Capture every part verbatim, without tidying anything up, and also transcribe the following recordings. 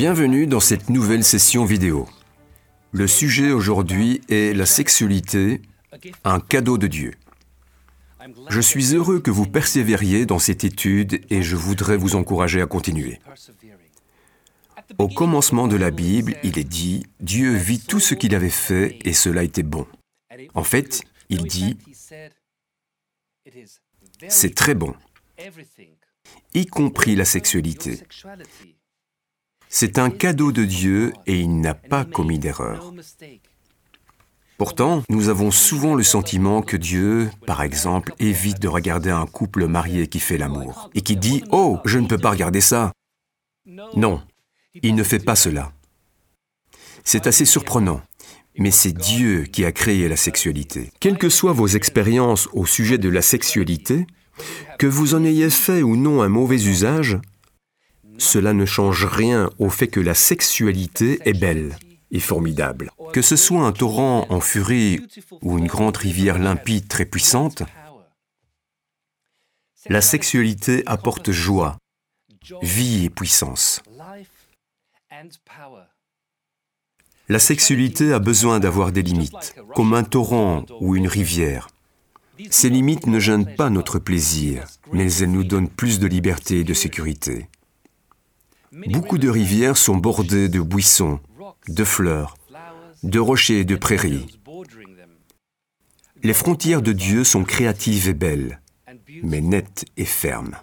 Bienvenue dans cette nouvelle session vidéo. Le sujet aujourd'hui est la sexualité, un cadeau de Dieu. Je suis heureux que vous persévériez dans cette étude et je voudrais vous encourager à continuer. Au commencement de la Bible, il est dit « Dieu vit tout ce qu'il avait fait et cela était bon ». En fait, il dit « C'est très bon », y compris la sexualité. C'est un cadeau de Dieu et il n'a pas commis d'erreur. Pourtant, nous avons souvent le sentiment que Dieu, par exemple, évite de regarder un couple marié qui fait l'amour et qui dit « Oh, je ne peux pas regarder ça ». Non, il ne fait pas cela. C'est assez surprenant, mais c'est Dieu qui a créé la sexualité. Quelles que soient vos expériences au sujet de la sexualité, que vous en ayez fait ou non un mauvais usage, cela ne change rien au fait que la sexualité est belle et formidable. Que ce soit un torrent en furie ou une grande rivière limpide très puissante, la sexualité apporte joie, vie et puissance. La sexualité a besoin d'avoir des limites, comme un torrent ou une rivière. Ces limites ne gênent pas notre plaisir, mais elles nous donnent plus de liberté et de sécurité. Beaucoup de rivières sont bordées de buissons, de fleurs, de rochers et de prairies. Les frontières de Dieu sont créatives et belles, mais nettes et fermes.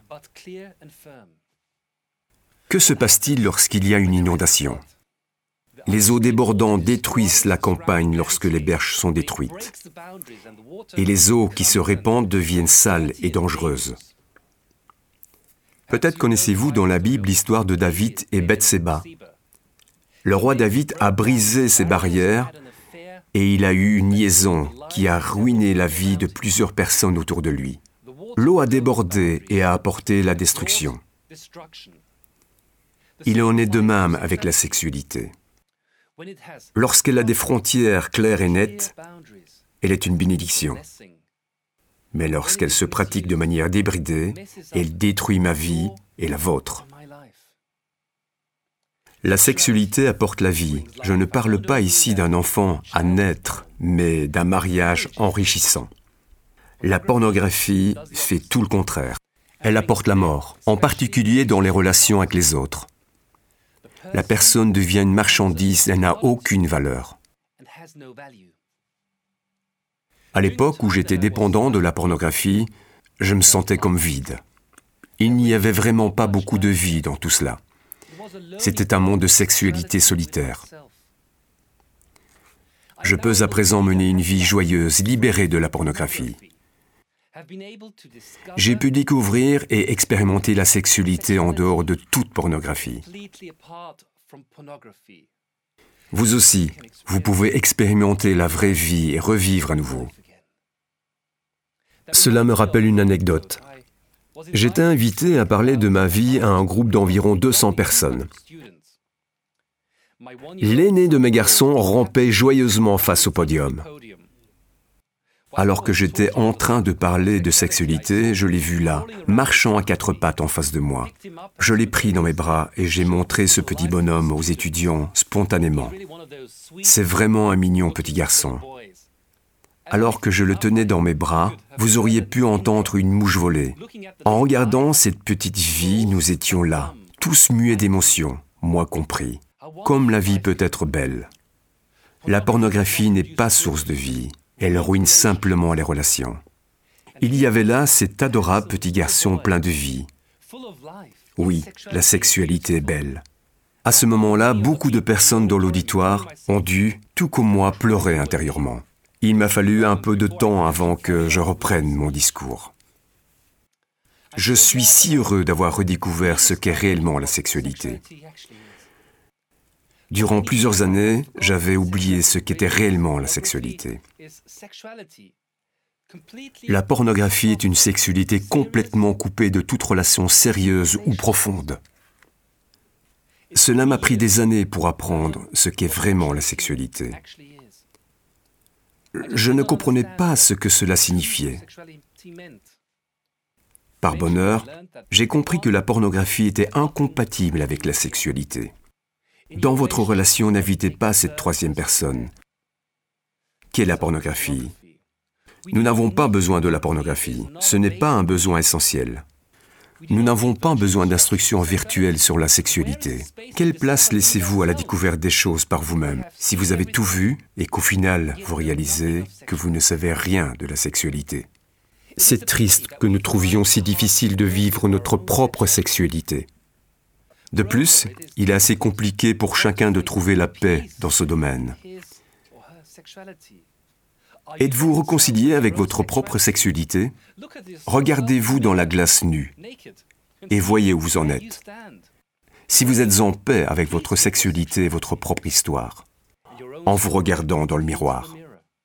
Que se passe-t-il lorsqu'il y a une inondation ? Les eaux débordantes détruisent la campagne lorsque les berges sont détruites. Et les eaux qui se répandent deviennent sales et dangereuses. Peut-être connaissez-vous dans la Bible l'histoire de David et Bathséba. Le roi David a brisé ses barrières et il a eu une liaison qui a ruiné la vie de plusieurs personnes autour de lui. L'eau a débordé et a apporté la destruction. Il en est de même avec la sexualité. Lorsqu'elle a des frontières claires et nettes, elle est une bénédiction. Mais lorsqu'elle se pratique de manière débridée, elle détruit ma vie et la vôtre. La sexualité apporte la vie. Je ne parle pas ici d'un enfant à naître, mais d'un mariage enrichissant. La pornographie fait tout le contraire. Elle apporte la mort, en particulier dans les relations avec les autres. La personne devient une marchandise et n'a aucune valeur. À l'époque où j'étais dépendant de la pornographie, je me sentais comme vide. Il n'y avait vraiment pas beaucoup de vie dans tout cela. C'était un monde de sexualité solitaire. Je peux à présent mener une vie joyeuse, libérée de la pornographie. J'ai pu découvrir et expérimenter la sexualité en dehors de toute pornographie. Vous aussi, vous pouvez expérimenter la vraie vie et revivre à nouveau. Cela me rappelle une anecdote. J'étais invité à parler de ma vie à un groupe d'environ deux cents personnes. L'aîné de mes garçons rampait joyeusement face au podium. Alors que j'étais en train de parler de sexualité, je l'ai vu là, marchant à quatre pattes en face de moi. Je l'ai pris dans mes bras et j'ai montré ce petit bonhomme aux étudiants spontanément. C'est vraiment un mignon petit garçon. Alors que je le tenais dans mes bras, vous auriez pu entendre une mouche voler. En regardant cette petite vie, nous étions là, tous muets d'émotion, moi compris. Comme la vie peut être belle. La pornographie n'est pas source de vie. Elle ruine simplement les relations. Il y avait là cet adorable petit garçon plein de vie. Oui, la sexualité est belle. À ce moment-là, beaucoup de personnes dans l'auditoire ont dû, tout comme moi, pleurer intérieurement. Il m'a fallu un peu de temps avant que je reprenne mon discours. Je suis si heureux d'avoir redécouvert ce qu'est réellement la sexualité. Durant plusieurs années, j'avais oublié ce qu'était réellement la sexualité. La pornographie est une sexualité complètement coupée de toute relation sérieuse ou profonde. Cela m'a pris des années pour apprendre ce qu'est vraiment la sexualité. Je ne comprenais pas ce que cela signifiait. Par bonheur, j'ai compris que la pornographie était incompatible avec la sexualité. Dans votre relation, n'invitez pas cette troisième personne, qu'est la pornographie. Nous n'avons pas besoin de la pornographie. Ce n'est pas un besoin essentiel. Nous n'avons pas besoin d'instructions virtuelles sur la sexualité. Quelle place laissez-vous à la découverte des choses par vous-même, si vous avez tout vu et qu'au final, vous réalisez que vous ne savez rien de la sexualité? C'est triste que nous trouvions si difficile de vivre notre propre sexualité. De plus, il est assez compliqué pour chacun de trouver la paix dans ce domaine. Êtes-vous réconcilié avec votre propre sexualité? Regardez-vous dans la glace nue et voyez où vous en êtes. Si vous êtes en paix avec votre sexualité et votre propre histoire, en vous regardant dans le miroir.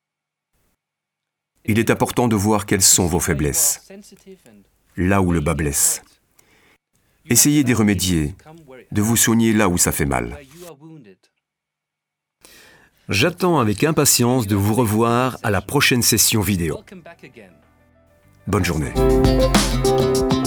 Il est important de voir quelles sont vos faiblesses, là où le bas blesse. Essayez d'y remédier, de vous soigner là où ça fait mal. J'attends avec impatience de vous revoir à la prochaine session vidéo. Bonne journée.